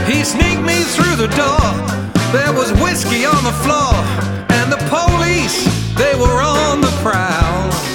He sneaked me through the door. There was whiskey on the floor, and the police, they were on the prowl.